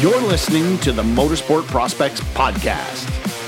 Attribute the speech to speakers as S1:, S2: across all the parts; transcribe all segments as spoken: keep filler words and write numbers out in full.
S1: You're listening to the Motorsport Prospects Podcast.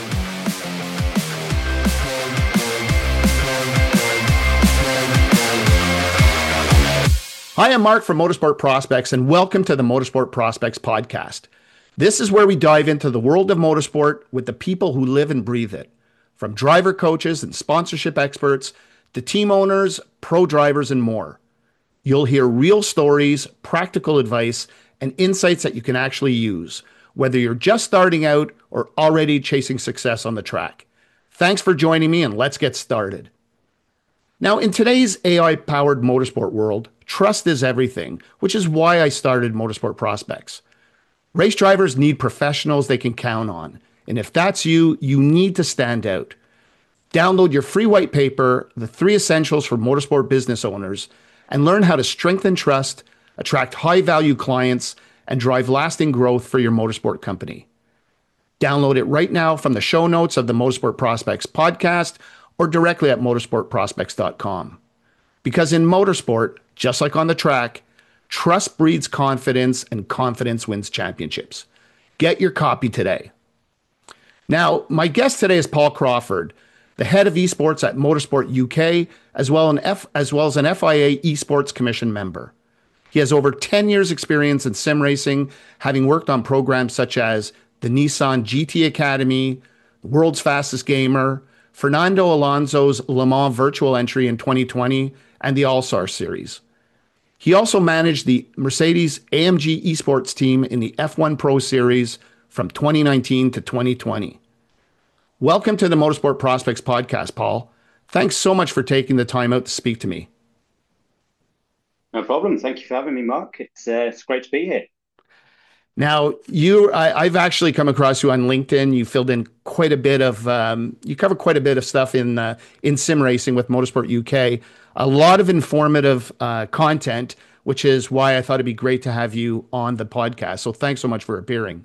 S1: Hi, I'm Mark from Motorsport Prospects, and welcome to the Motorsport Prospects Podcast. This is where we dive into the world of motorsport with the people who live and breathe it, from driver coaches and sponsorship experts to team owners, pro drivers, and more. You'll hear real stories, practical advice, and insights that you can actually use, whether you're just starting out or already chasing success on the track. Thanks for joining me, and let's get started. Now, in today's A I-powered motorsport world, trust is everything, which is why I started Motorsport Prospects. Race drivers need professionals they can count on, and if that's you, you need to stand out. Download your free white paper, The Three Essentials for Motorsport Business Owners, and learn how to strengthen trust, attract high-value clients, and drive lasting growth for your motorsport company. Download it right now from the show notes of the Motorsport Prospects podcast or directly at motorsport prospects dot com. Because in motorsport, just like on the track, trust breeds confidence and confidence wins championships. Get your copy today. Now, my guest today is Paul Crawford, the head of esports at Motorsport U K, as well, an F, as well as an F I A Esports Commission member. He has over ten years experience in sim racing, having worked on programs such as the Nissan G T Academy, World's Fastest Gamer, Fernando Alonso's Le Mans Virtual Entry in twenty twenty, and the All-Star Series. He also managed the Mercedes A M G Esports team in the F one Pro Series from twenty nineteen to twenty twenty. Welcome to the Motorsport Prospects Podcast, Paul. Thanks so much for taking the time out to speak to me.
S2: No problem. Thank you for having me, Mark. It's uh, it's great to be here.
S1: Now, you, I, I've actually come across you on LinkedIn. You filled in quite a bit of, um, you cover quite a bit of stuff in uh, in sim racing with Motorsport U K. A lot of informative uh, content, which is why I thought it'd be great to have you on the podcast. So thanks so much for appearing.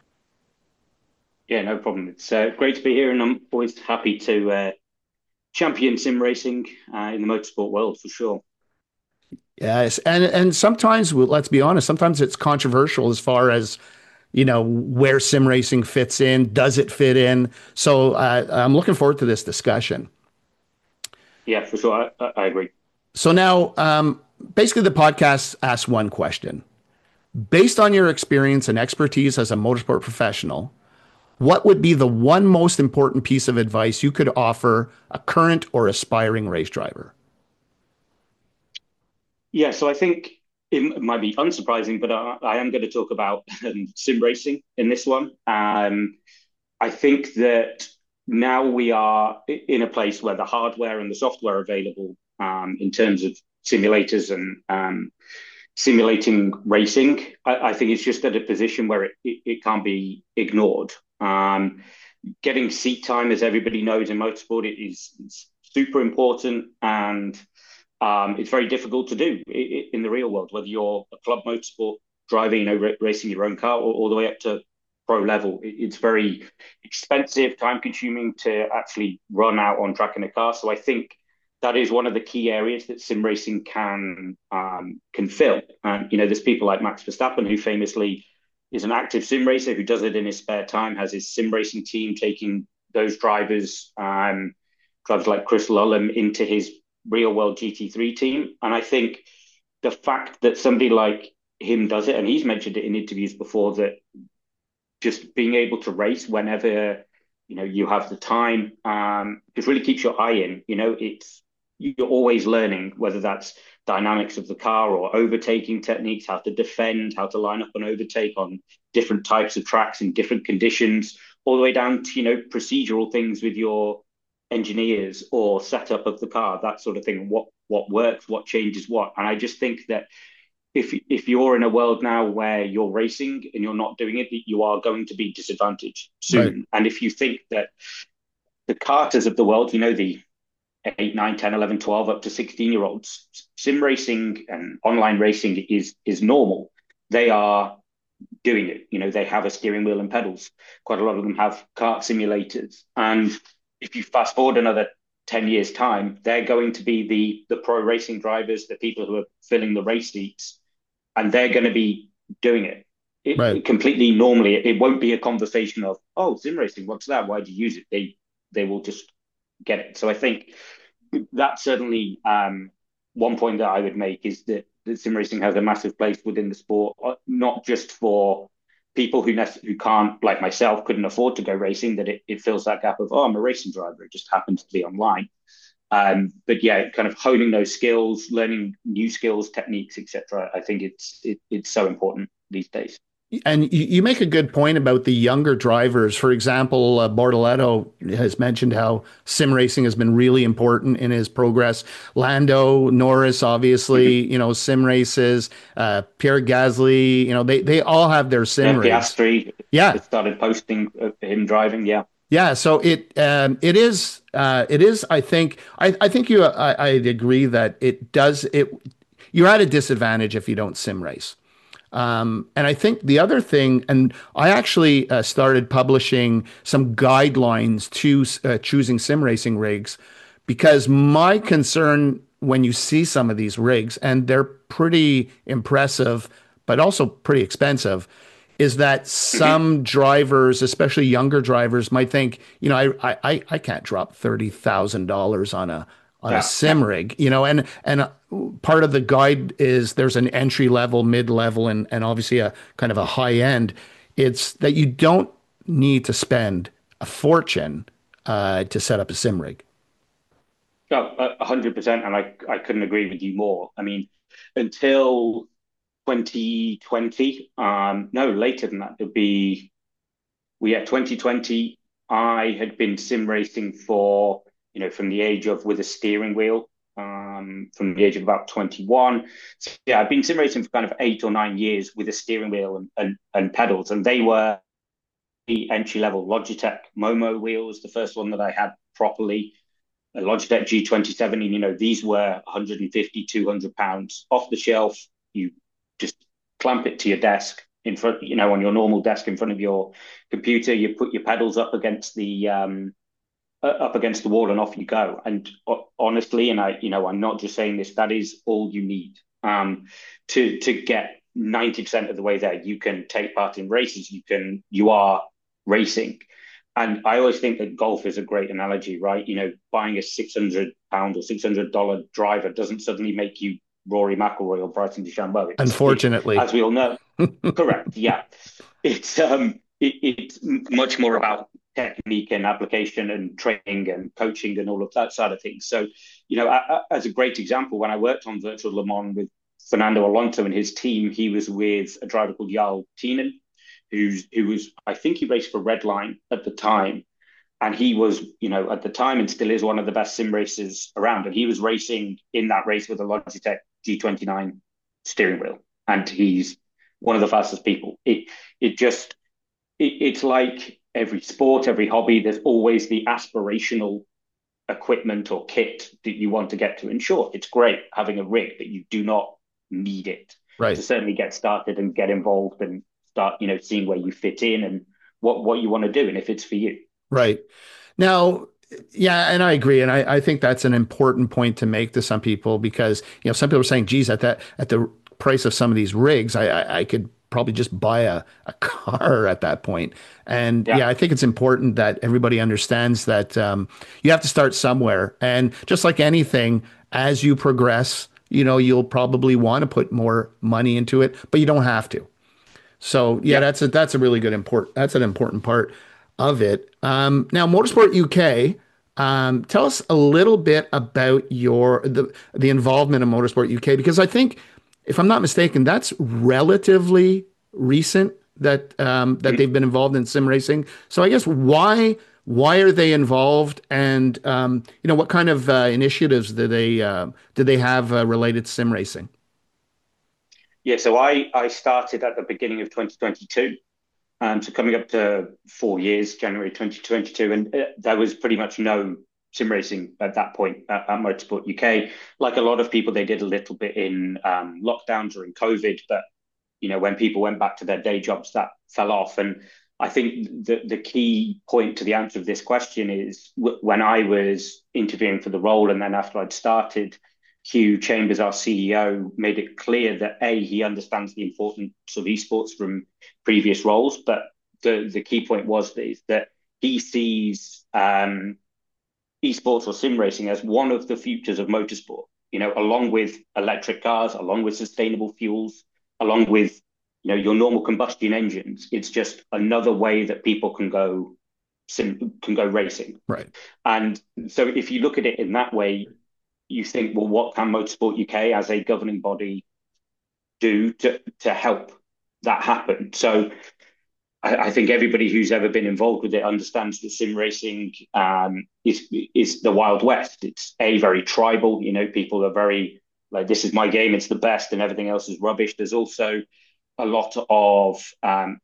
S2: Yeah, no problem. It's uh, great to be here, and I'm always happy to uh, champion sim racing uh, in the motorsport world for sure.
S1: Yes, and and sometimes, well, let's be honest, sometimes it's controversial as far as, you know, where sim racing fits in. Does it fit in? So uh, I'm looking forward to this discussion.
S2: Yeah, for sure. I, I agree.
S1: So now, um, basically, the podcast asks one question. Based on your experience and expertise as a motorsport professional, what would be the one most important piece of advice you could offer a current or aspiring race driver?
S2: Yeah, so I think it might be unsurprising, but I, I am going to talk about um, sim racing in this one. Um, I think that now we are in a place where the hardware and the software available um, in terms of simulators and um, simulating racing, I, I think it's just at a position where it, it, it can't be ignored. Um, getting seat time, as everybody knows in motorsport, it is it's super important, and um, it's very difficult to do in the real world, whether you're a club motorsport driving, you know, racing your own car, or all the way up to pro level. It's very expensive, time consuming to actually run out on track in a car. So I think that is one of the key areas that sim racing can um, can fill. And, you know, there's people like Max Verstappen, who famously is an active sim racer who does it in his spare time, has his sim racing team taking those drivers, um, drivers like Chris Lullum, into his real world G T three team. And I think the fact that somebody like him does it, and he's mentioned it in interviews before, that just being able to race whenever, you know, you have the time, um, just really keeps your eye in. You know, it's, you're always learning, whether that's dynamics of the car or overtaking techniques, how to defend, how to line up an overtake on different types of tracks in different conditions, all the way down to, you know, procedural things with your engineers or setup of the car, that sort of thing. What what works, what changes what. And I just think that if if you're in a world now where you're racing and you're not doing it, you are going to be disadvantaged soon. Right. And if you think that the karters of the world, you know, the eight, nine, ten, eleven, twelve, up to sixteen year olds, sim racing and online racing is is normal. They are doing it. You know, they have a steering wheel and pedals. Quite a lot of them have kart simulators. And if you fast forward another ten years time, they're going to be the the pro racing drivers, the people who are filling the race seats, and they're going to be doing it it,
S1: Right.
S2: it completely normally. It won't be a conversation of, oh, sim racing, what's that? Why do you use it? They they will just get it. So I think that's certainly um, one point that I would make is that, that sim racing has a massive place within the sport, uh, not just for people who nec- who can't, like myself, couldn't afford to go racing. That it, it fills that gap of, oh, I'm a racing driver. It just happens to be online. Um, but yeah, kind of honing those skills, learning new skills, techniques, et cetera. I think it's it, it's so important these days.
S1: And you, you make a good point about the younger drivers. For example, uh, Bortoleto has mentioned how sim racing has been really important in his progress. Lando Norris,
S2: Mm-hmm.
S1: obviously, you know, sim races. Uh, Pierre Gasly, you know, they they all have their sim
S2: Yeah,
S1: rigs.
S2: Piastri
S1: Yeah,
S2: has started posting of him driving. Yeah.
S1: yeah. So it um, it is uh, it is. I think I I think you I, I'd agree that it does it. You're at a disadvantage if you don't sim race. Um, and I think the other thing, and I actually uh, started publishing some guidelines to uh, choosing sim racing rigs because my concern when you see some of these rigs, and they're pretty impressive, but also pretty expensive, is that
S2: Mm-hmm.
S1: some drivers, especially younger drivers, might think, you know, I I I can't drop thirty thousand dollars on a on a
S2: Yeah. No.
S1: sim rig, you know, and and uh, part of the guide is there's an entry level, mid level, and and obviously a kind of a high end. It's that you don't need to spend a fortune uh, to set up a sim rig.
S2: No, a hundred percent, and I I couldn't agree with you more. I mean, until twenty twenty, um, no, later than that, it'd be we at twenty twenty. I had been sim racing for you know from the age of with a steering wheel, um, from the age of about twenty-one. So yeah, I've been sim racing for kind of eight or nine years with a steering wheel and and, and pedals, and they were the entry level Logitech Momo wheels, the first one that I had properly a Logitech G twenty-seven, and you know these were one hundred fifty, two hundred pounds off the shelf. You just clamp it to your desk in front, you know, on your normal desk in front of your computer. You put your pedals up against the um, uh, up against the wall, and off you go. And uh, honestly, and I, you know, I'm not just saying this. That is all you need um, to to get ninety percent of the way there. You can take part in races. You can you are racing. And I always think that golf is a great analogy, right? You know, buying a six hundred pound or six hundred dollar driver doesn't suddenly make you Rory McIlroy or Bryson DeChambeau. It's it,
S1: Unfortunately,
S2: as we all know, correct. Yeah, it's um, it, it's much more about technique and application and training and coaching and all of that side of things. So, you know, I, I, as a great example, when I worked on Virtual Le Mans with Fernando Alonso and his team, he was with a driver called Jarl Tienen, who's who was I think he raced for Redline at the time, and he was you know at the time and still is one of the best sim racers around, and he was racing in that race with a Logitech G twenty-nine steering wheel, and he's one of the fastest people. It it just it, it's like every sport, every hobby. There's always the aspirational equipment or kit that you want to get to. And sure, it's great having a rig, but you do not need it to
S1: right,
S2: certainly get started and get involved and start, you know, seeing where you fit in and what what you want to do and if it's for you.
S1: right. Now, yeah, and I agree, and I, I think that's an important point to make to some people because you know some people are saying, "Geez, at that at the price of some of these rigs, I I, I could probably just buy a, a car at that point." And
S2: Yeah.
S1: yeah, I think it's important that everybody understands that um, you have to start somewhere, and just like anything, as you progress, you know, you'll probably want to put more money into it, but you don't have to. So yeah,
S2: Yeah.
S1: that's a that's a really good important that's an important part of it. Um, now, Motorsport U K, um, tell us a little bit about your the the involvement in Motorsport U K because I think, if I'm not mistaken, that's relatively recent that um, that they've been involved in sim racing. So I guess why why are they involved, and um, you know what kind of uh, initiatives do they uh, do they have uh, related to sim racing?
S2: Yeah. So I I started at the beginning of twenty twenty-two. Um, so coming up to four years, January twenty twenty-two, and uh, there was pretty much no sim racing at that point at, at Motorsport U K. Like a lot of people, they did a little bit in um, lockdown during COVID, but you know when people went back to their day jobs, that fell off. And I think the the key point to the answer of this question is w- when I was interviewing for the role, and then after I'd started, Hugh Chambers, our C E O, made it clear that A, he understands the importance of esports from previous roles, but the, the key point was that, is that he sees um, esports or sim racing as one of the futures of motorsport, you know, along with electric cars, along with sustainable fuels, along with, you know, your normal combustion engines. It's just another way that people can go sim, can go racing.
S1: Right.
S2: And so if you look at it in that way, you think, well, what can Motorsport U K as a governing body do to, to help that happen? So I, I think everybody who's ever been involved with it understands that sim racing um, is is the Wild West. It's a very tribal, you know, people are very like, this is my game, it's the best, and everything else is rubbish. There's also a lot of um,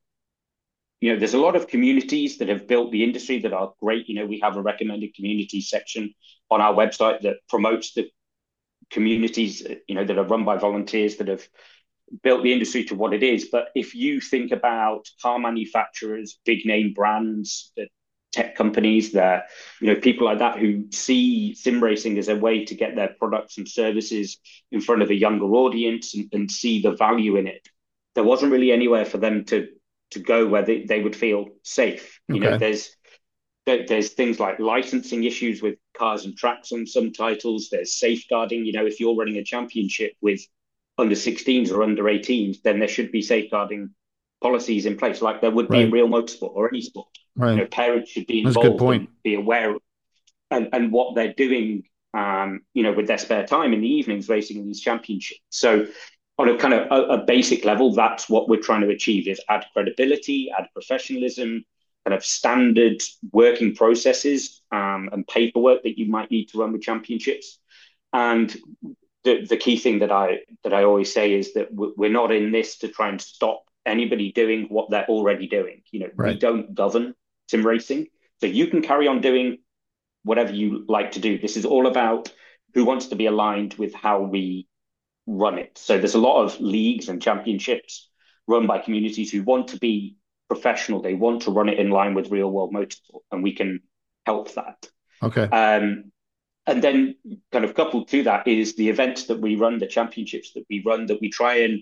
S2: you know, there's a lot of communities that have built the industry that are great. You know, we have a recommended community section on our website that promotes the communities, you know, that are run by volunteers that have built the industry to what it is. But if you think about car manufacturers, big name brands, the tech companies, there, you know, people like that who see sim racing as a way to get their products and services in front of a younger audience and, and see the value in it, there wasn't really anywhere for them to to go where they, they would feel safe. You
S1: Okay.
S2: know, there's there, there's things like licensing issues with cars and tracks on some titles. There's safeguarding. You know, if you're running a championship with under sixteens or under eighteens, then there should be safeguarding policies in place, like there would be in
S1: Right.
S2: real motorsport or any sport. You know,
S1: Right.
S2: parents should be
S1: That's a good
S2: involved and
S1: point.
S2: be aware of and, and what they're doing, um, you know, with their spare time in the evenings racing in these championships. So on a kind of a, a basic level, that's what we're trying to achieve: is add credibility, add professionalism, kind of standard working processes um, and paperwork that you might need to run with championships. And the, the key thing that I that I always say is that we're not in this to try and stop anybody doing what they're already doing. You know, we
S1: Right.
S2: don't govern sim racing, so you can carry on doing whatever you like to do. This is all about who wants to be aligned with how we run it. So there's a lot of leagues and championships run by communities who want to be professional. They want to run it in line with real world motorsport, and we can help that.
S1: Okay.
S2: Um, and then kind of coupled to that is the events that we run, the championships that we run, that we try and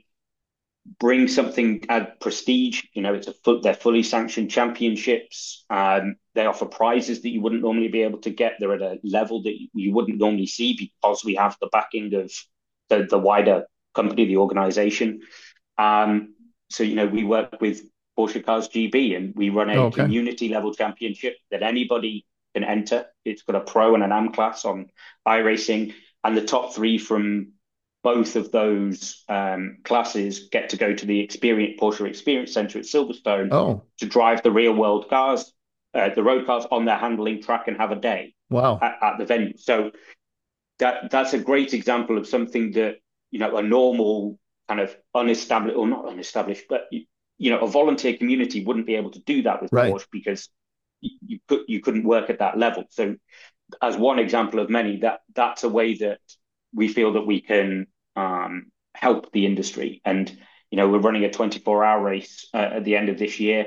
S2: bring something, add prestige. You know, it's a full, they're fully sanctioned championships. Um, they offer prizes that you wouldn't normally be able to get. They're at a level that you wouldn't normally see because we have the backing of the, the wider company, the organization. Um, so, you know, we work with Porsche Cars G B, and we run a
S1: Oh, okay.
S2: community level championship that anybody can enter. It's got a pro and an A M class on iRacing, and the top three from both of those um, classes get to go to the experience Porsche Experience Center at Silverstone
S1: Oh,
S2: to drive the real world cars, uh, the road cars on their handling track, and have a day
S1: wow.
S2: at, at the venue. So that that's a great example of something that, you know, a normal kind of unestablished, or not unestablished, but you know, a volunteer community wouldn't be able to do that with
S1: Right.
S2: Porsche because you, you could you couldn't work at that level. So as one example of many, that that's a way that we feel that we can um, help the industry. And you know, we're running a twenty-four hour race uh, at the end of this year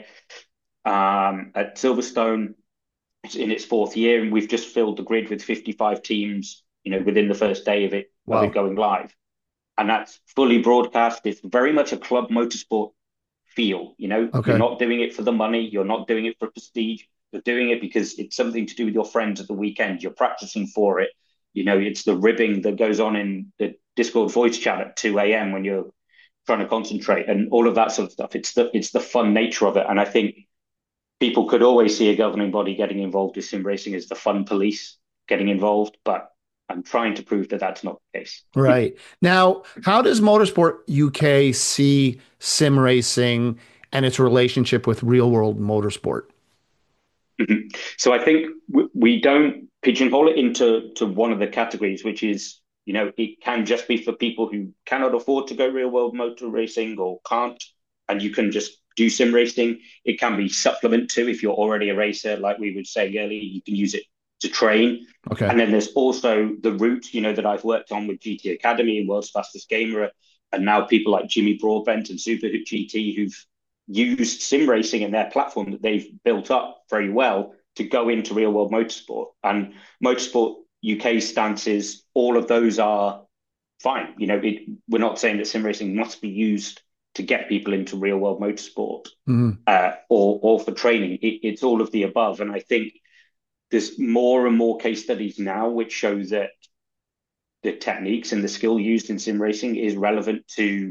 S2: um, at Silverstone. It's in its fourth year, and we've just filled the grid with fifty-five teams, you know, within the first day of it of it
S1: Wow.
S2: going live. And that's fully broadcast. It's very much a club motorsport feel. You know, you're
S1: Okay.
S2: not doing it for the money, you're not doing it for prestige, you're doing it because it's something to do with your friends at the weekend. You're practicing for it. You know, it's the ribbing that goes on in the Discord voice chat at two a m when you're trying to concentrate, and all of that sort of stuff. It's the it's the fun nature of it. And I think people could always see a governing body getting involved with sim racing as the fun police getting involved, but I'm trying to prove that that's not the case.
S1: Right. Now, how does Motorsport U K see sim racing and its relationship with real world motorsport?
S2: Mhm. So I think w- we don't pigeonhole it into to one of the categories, which is, you know, it can just be for people who cannot afford to go real world motor racing or can't, and you can just do sim racing. It can be supplement to, if you're already a racer, like we would say earlier, you can use it to train.
S1: Okay.
S2: And then there's also the route, you know, that I've worked on with G T Academy and World's Fastest Gamer, and now people like Jimmy Broadbent and Superhoop G T who've used sim racing in their platform that they've built up very well to go into real world motorsport. And Motorsport U K's stance is all of those are fine. You know, it, we're not saying that sim racing must be used to get people into real world motorsport
S1: Mhm.
S2: uh, or or for training. It, it's all of the above, and I think there's more and more case studies now which show that the techniques and the skill used in sim racing is relevant to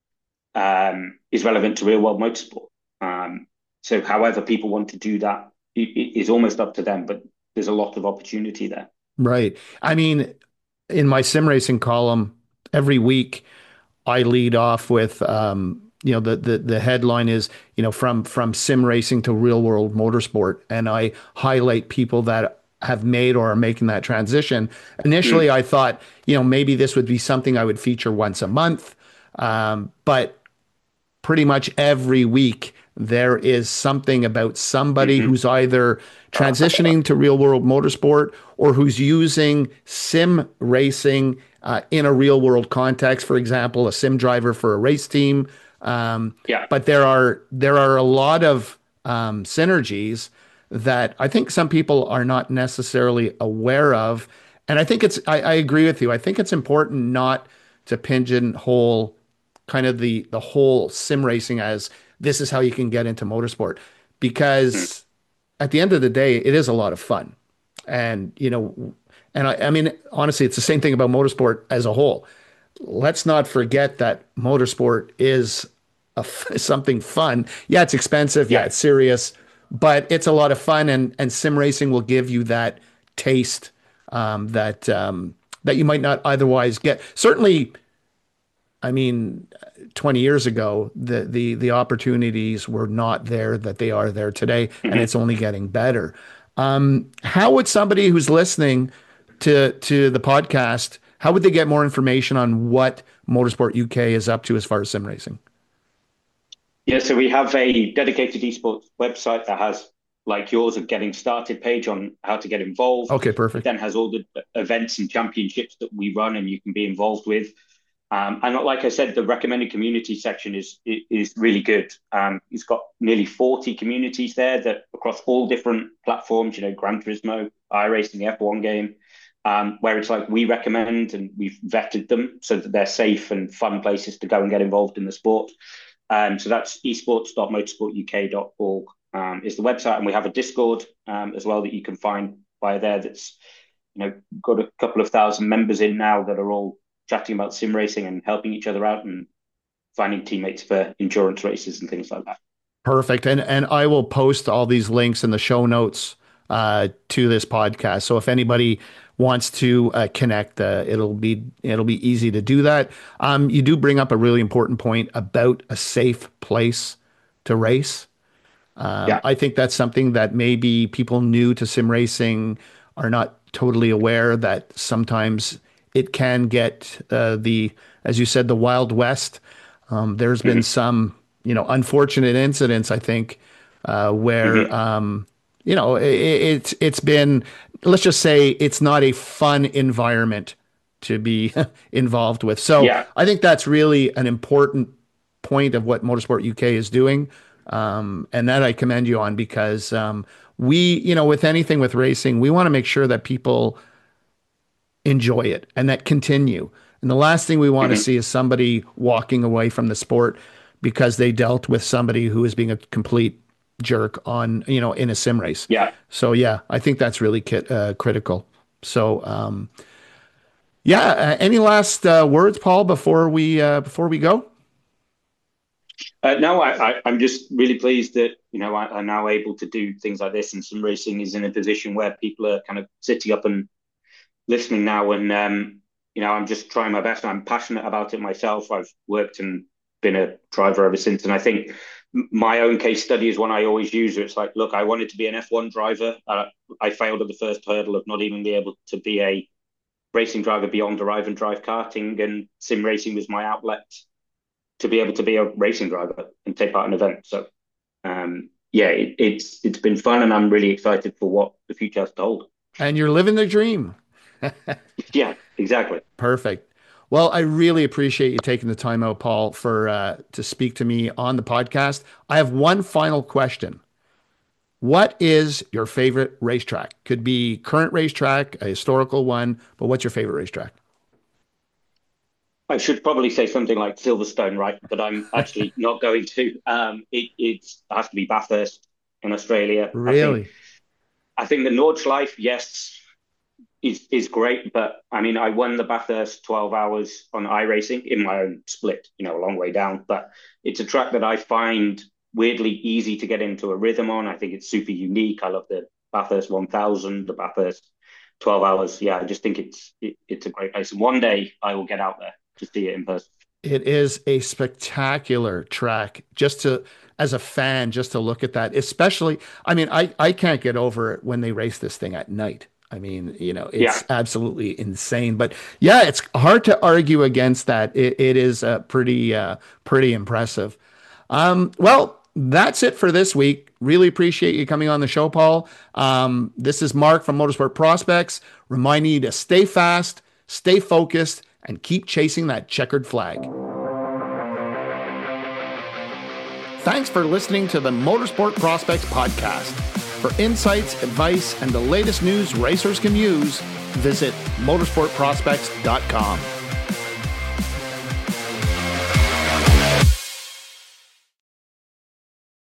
S2: um, is relevant to real world motorsport. Um, so, however people want to do that it, it is almost up to them, but there's a lot of opportunity there.
S1: Right. I mean, in my sim racing column, every week I lead off with, um, you know, the, the the headline is, you know, from from sim racing to real world motorsport, and I highlight people that have made or are making that transition. Initially,
S2: Mm,
S1: I thought, you know, maybe this would be something I would feature once a month, um, but pretty much every week there is something about somebody
S2: hmm
S1: who's either transitioning to real world motorsport or who's using sim racing uh, in a real world context. For example, a sim driver for a race team. Um,
S2: Yeah.
S1: but there are there are a lot of um, synergies that I think some people are not necessarily aware of. And I think it's I, I agree with you. I think it's important not to pigeonhole kind of the the whole sim racing as this is how you can get into motorsport,
S2: Mm,
S1: because at the end of the day it is a lot of fun. And you know, and I, I mean honestly it's the same thing about motorsport as a whole. Let's not forget that motorsport is a, something fun. Yeah, it's expensive, yeah,
S2: yeah.
S1: it's serious, but it's a lot of fun, and and sim racing will give you that taste, um, that um, that you might not otherwise get. Certainly, I mean, twenty years ago, the the the opportunities were not there that they are there today, and
S2: hmm
S1: it's only getting better. Um, how would somebody who's listening to to the podcast, how would they get more information on what Motorsport U K is up to as far as sim racing?
S2: Yeah. So we have a dedicated esports website that has, like yours, a getting started page on how to get involved.
S1: Okay,
S2: It
S1: perfect.
S2: then has all the events and championships that we run and you can be involved with. Um, and like I said, the recommended community section is is really good. Um, it's got nearly forty communities there that across all different platforms, you know, Gran Turismo, iRacing, the F one game, um, where it's like we recommend and we've vetted them so that they're safe and fun places to go and get involved in the sport. Um, so that's esports dot motorsport u k dot org um, is the website, and we have a Discord um, as well that you can find via there. That's you know got a couple of thousand members in now that are all chatting about sim racing and helping each other out and finding teammates for endurance races and things like that.
S1: Perfect. And and I will post all these links in the show notes uh, to this podcast. So if anybody wants to uh, connect, uh, it'll be it'll be easy to do that. Um, you do bring up a really important point about a safe place to race. Um,
S2: Yeah.
S1: I think that's something that maybe people new to sim racing are not totally aware that sometimes it can get uh, the, as you said, the Wild West. Um, there's been
S2: hmm
S1: some, you know, unfortunate incidents, I think, uh, where,
S2: hmm
S1: um, you know, it, it's it's been, let's just say, it's not a fun environment to be involved with. So
S2: Yeah.
S1: I think that's really an important point of what Motorsport U K is doing. Um, and that I commend you on because um, we, you know, with anything with racing, we want to make sure that people enjoy it and that continue. And the last thing we want to
S2: hmm
S1: see is somebody walking away from the sport because they dealt with somebody who is being a complete jerk on, you know, in a sim race.
S2: Yeah.
S1: So yeah, I think that's really ki- uh, critical. So um, yeah, uh, any last uh, words, Paul, before we uh, before we go?
S2: Uh, no, I, I, I'm just really pleased that you know I, I'm now able to do things like this, and sim racing is in a position where people are kind of sitting up and listening now, and um, you know I'm just trying my best. I'm passionate about it myself. I've worked and been a driver ever since, and I think my own case study is one I always use. It's like, look, I wanted to be an F one driver. Uh, I failed at the first hurdle of not even being able to be a racing driver beyond arrive and drive karting, and sim racing was my outlet to be able to be a racing driver and take part in events. So um, yeah, it, it's it's been fun, and I'm really excited for what the future has to hold.
S1: And you're living the dream.
S2: Yeah, exactly.
S1: Perfect. Well, I really appreciate you taking the time out, Paul, for uh, to speak to me on the podcast. I have one final question. What is your favorite racetrack? Could be current racetrack, a historical one, but what's your favorite racetrack?
S2: I should probably say something like Silverstone, right? But I'm actually not going to. Um, it, it has to be Bathurst in Australia. I think.
S1: Really?
S2: I think the Nordschleife, yes, is is great, but I mean, I won the Bathurst twelve hours on iRacing in my own split, you know, a long way down. But it's a track that I find weirdly easy to get into a rhythm on. I think it's super unique. I love the Bathurst one thousand, the Bathurst twelve hours. Yeah, I just think it's it, it's a great place. And one day I will get out there to see it in person.
S1: It is a spectacular track just to, as a fan, just to look at that, especially, I mean, I, I can't get over it when they race this thing at night. I mean, you know,
S2: Yeah,
S1: it's absolutely insane. But yeah, it's hard to argue against that. It, it is uh, pretty, uh, pretty impressive. Um, well, that's it for this week. Really appreciate you coming on the show, Paul. Um, this is Mark from Motorsport Prospects, reminding you to stay fast, stay focused, and keep chasing that checkered flag. Thanks for listening to the Motorsport Prospects podcast. For insights, advice, and the latest news racers can use, visit motorsport prospects dot com.